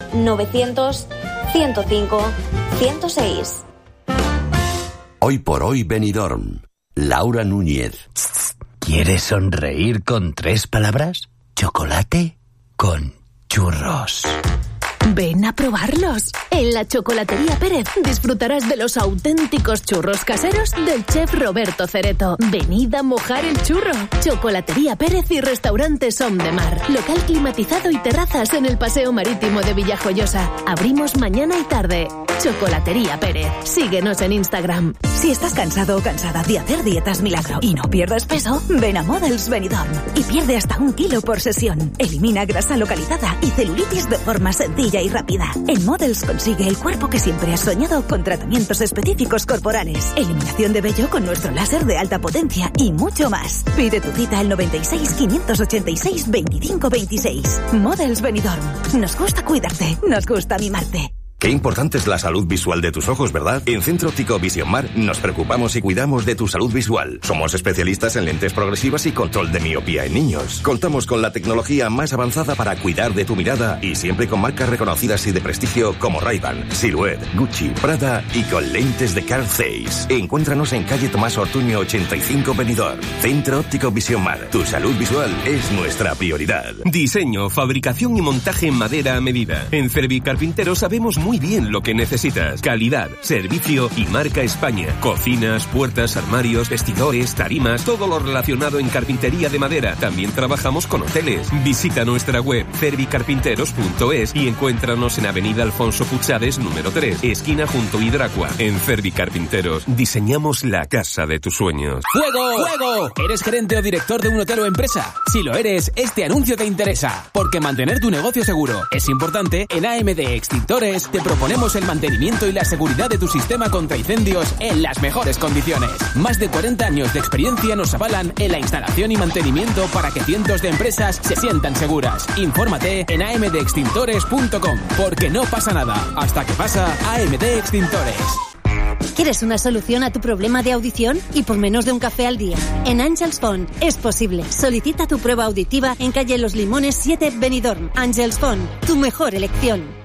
900 105 106. Hoy por hoy Benidorm. Laura Núñez. ¿Quieres sonreír con 3 palabras? Chocolate con churros. Ven a probarlos. En la Chocolatería Pérez disfrutarás de los auténticos churros caseros del chef Roberto Cereto. Venid a mojar el churro. Chocolatería Pérez y Restaurante Som de Mar. Local climatizado y terrazas en el Paseo Marítimo de Villajoyosa. Abrimos mañana y tarde. Chocolatería Pérez. Síguenos en Instagram. Si estás cansado o cansada de hacer dietas milagro y no pierdes peso, ven a Models Benidorm y pierde hasta 1 kilo por sesión. Elimina grasa localizada y celulitis de forma sencilla y rápida. En Models consigue el cuerpo que siempre has soñado con tratamientos específicos corporales, eliminación de vello con nuestro láser de alta potencia y mucho más. Pide tu cita al 96 586 25 26. Models Benidorm. Nos gusta cuidarte, nos gusta mimarte. Qué importante es la salud visual de tus ojos, ¿verdad? En Centro Óptico Vision Mar nos preocupamos y cuidamos de tu salud visual. Somos especialistas en lentes progresivas y control de miopía en niños. Contamos con la tecnología más avanzada para cuidar de tu mirada y siempre con marcas reconocidas y de prestigio como Ray-Ban, Silhouette, Gucci, Prada y con lentes de Carl Zeiss. Encuéntranos en calle Tomás Ortuño 85 Benidorm. Centro Óptico Vision Mar. Tu salud visual es nuestra prioridad. Diseño, fabricación y montaje en madera a medida. En Cervi Carpinteros sabemos muy bien lo que necesitas. Calidad, servicio y marca España. Cocinas, puertas, armarios, vestidores, tarimas, todo lo relacionado en carpintería de madera. También trabajamos con hoteles. Visita nuestra web cervicarpinteros.es y encuéntranos en Avenida Alfonso Puchades número 3, esquina junto a Hidracua. En Cervi Carpinteros diseñamos la casa de tus sueños. ¡Fuego! ¡Fuego! ¿Eres gerente o director de un hotel o empresa? Si lo eres, este anuncio te interesa, porque mantener tu negocio seguro es importante. En AMD Extintores te proponemos el mantenimiento y la seguridad de tu sistema contra incendios en las mejores condiciones. Más de 40 años de experiencia nos avalan en la instalación y mantenimiento para que cientos de empresas se sientan seguras. Infórmate en amdextintores.com, porque no pasa nada hasta que pasa. AMD Extintores. ¿Quieres una solución a tu problema de audición? Y por menos de un café al día. En Angels Phone es posible. Solicita tu prueba auditiva en calle Los Limones 7 Benidorm. Angels Phone, tu mejor elección.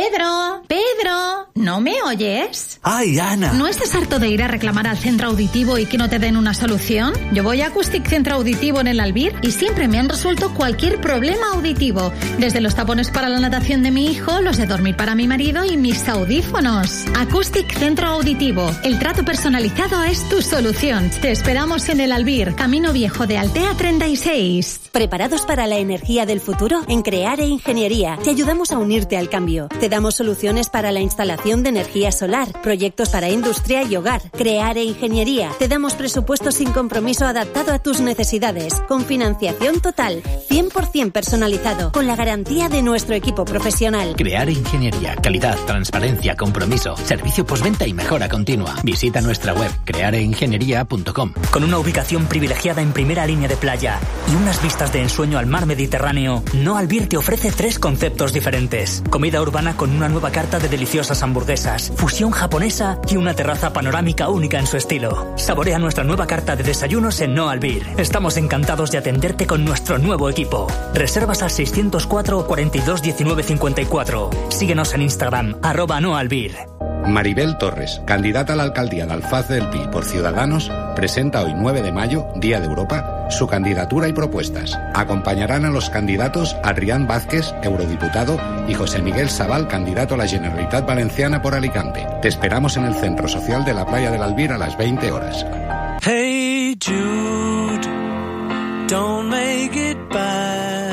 Pedro, ¿no me oyes? ¡Ay, Ana! ¿No estás harto de ir a reclamar al centro auditivo y que no te den una solución? Yo voy a Acoustic Centro Auditivo en el Albir y siempre me han resuelto cualquier problema auditivo. Desde los tapones para la natación de mi hijo, los de dormir para mi marido y mis audífonos. Acoustic Centro Auditivo. El trato personalizado es tu solución. Te esperamos en el Albir, Camino Viejo de Altea 36. ¿Preparados para la energía del futuro? En Creare Ingeniería te ayudamos a unirte al cambio. Te damos soluciones para la instalación de energía solar, proyectos para industria y hogar. Creare Ingeniería. Te damos presupuesto sin compromiso adaptado a tus necesidades, con financiación total, 100% personalizado, con la garantía de nuestro equipo profesional. Creare Ingeniería. Calidad, transparencia, compromiso, servicio postventa y mejora continua. Visita nuestra web creareingeniería.com. Con una ubicación privilegiada en primera línea de playa y unas vistas de ensueño al mar Mediterráneo, No Albir te ofrece 3 conceptos diferentes. Comida urbana con una nueva carta de deliciosas hamburguesas, fusión japonesa y una terraza panorámica única en su estilo. Saborea nuestra nueva carta de desayunos en No Albir. Estamos encantados de atenderte con nuestro nuevo equipo. Reservas al 604 42 19 54. Síguenos en Instagram, @NoAlbir. Maribel Torres, candidata a la alcaldía de Alfaz del Pi por Ciudadanos, presenta hoy 9 de mayo, Día de Europa, su candidatura y propuestas. Acompañarán a los candidatos Adrián Vázquez, eurodiputado, y José Miguel Sabal, candidato a la Generalitat Valenciana por Alicante. Te esperamos en el Centro Social de la Playa del Albir a las 20 horas. Hey Jude, don't make it bad.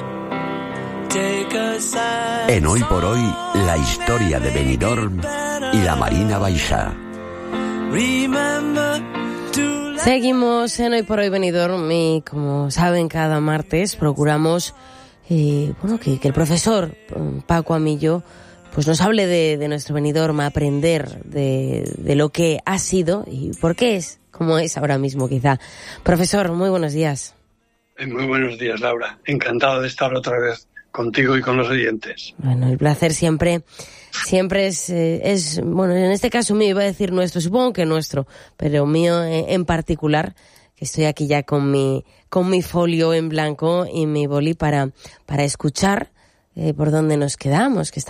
Take a side. En Hoy por Hoy, la historia de Benidorm y la Marina Baixá. Seguimos en Hoy por Hoy Benidorm y, como saben, cada martes procuramos que el profesor Paco Amillo pues nos hable de nuestro Benidorm, aprender de lo que ha sido y por qué es como es ahora mismo, quizá. Profesor, muy buenos días. Muy buenos días, Laura. Encantado de estar otra vez contigo y con los oyentes. Bueno, el placer siempre es bueno, en este caso mío, iba a decir nuestro, supongo que nuestro, pero mío en particular, que estoy aquí ya con mi folio en blanco y mi boli para escuchar por dónde nos quedamos, que está